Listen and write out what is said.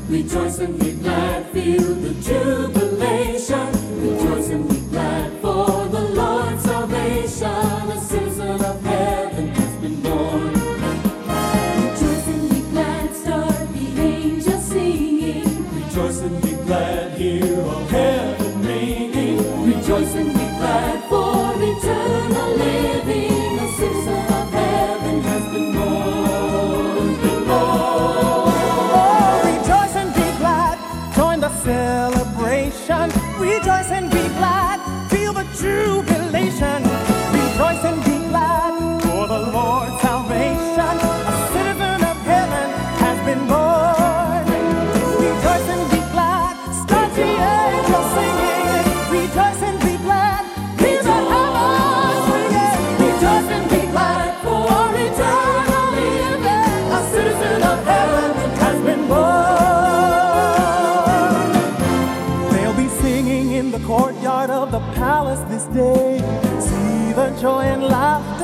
Rejoice and be glad, feel the jubilation. Rejoice and be glad for the Lord's salvation. A citizen of heaven has been born. Rejoice and be glad, start the angels singing. Rejoice and be glad, hear all heaven ringing. Rejoice and be glad for eternal living. A citizen of heaven has been born. Been born. Oh, rejoice and be glad, join the celebration. Rejoice and be glad, feel the jubilation. Rejoice and be glad for the Lord's salvation. A citizen of heaven has been born. Rejoice and be glad, start the angels singing. Rejoice and be glad, hear the heaven singing. Rejoice and be glad for eternal living. A citizen of heaven Has been born. They'll be singing in the courtyard of the palace this day. See the joy and laughter